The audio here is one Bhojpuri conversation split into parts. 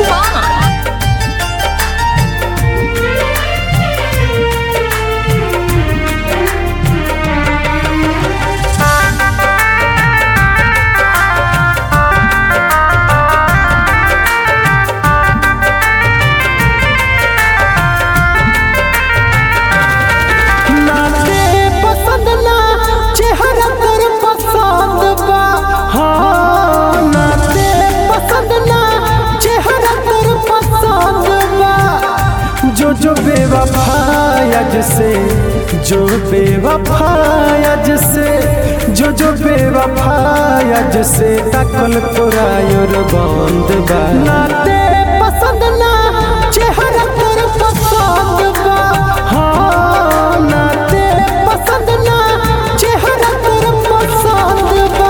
तूफान। जो बेवफायज से जो बेवफायज से जो बेवफायज से तकल तोरा योर बंद बा नाते पसंद ना चेहरा तोर पसंद बा हाँ नाते पसंद ना चेहरा तोर पसंद बा।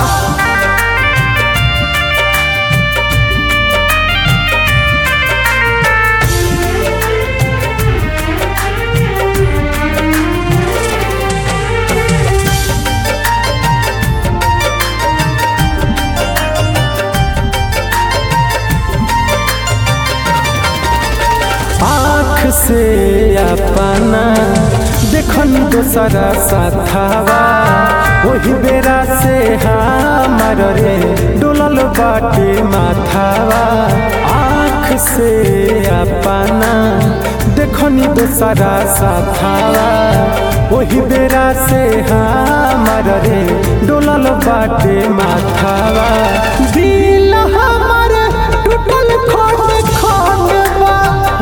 से अपना देखन दोसरा साथावा वही बेरा से हमार रे डोलल बाटे माथावा। आँख से अपना देखनी दोसरा साथावा वही बेरा से हमार रे डोलल बाटे माथावा। दिल हमार टूटल खंड खंड बा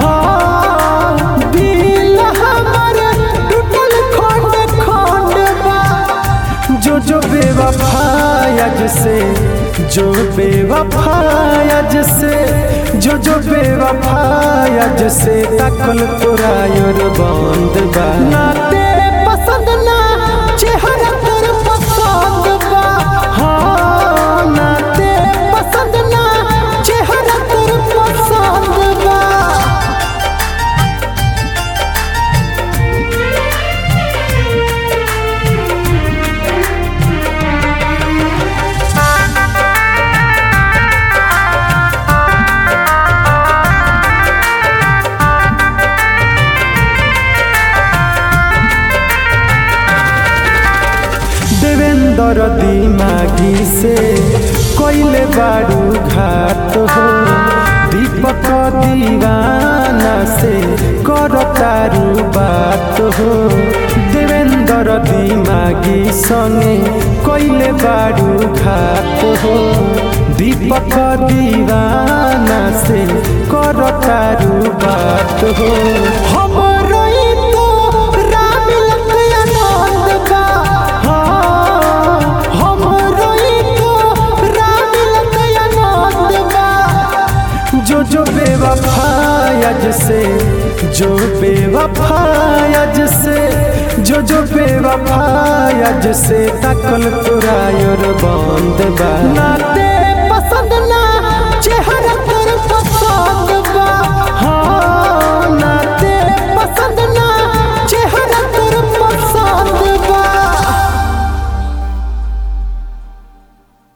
जो बेवफायज से जो बेवफायज से जो बेवफायज से तकल तोरा योर बंद बा नाते पसंद ना चेहरा तोर पसंद बा हाँ नाते पसंद ना चेहरा तोर पसंद बा। देवेंद्र दिमागी से कोइले बारू घाट हो दीपक दीवाना से करो तारू बात हो। देवेंद्र दिमागी संगे कोइले बारू घाट हो दीपक दीवाना से करो तारू बात हो। जो बेवफायज से जो बेवफायज से जो बेवफायज से तकल तोरा योर बंद बा नाते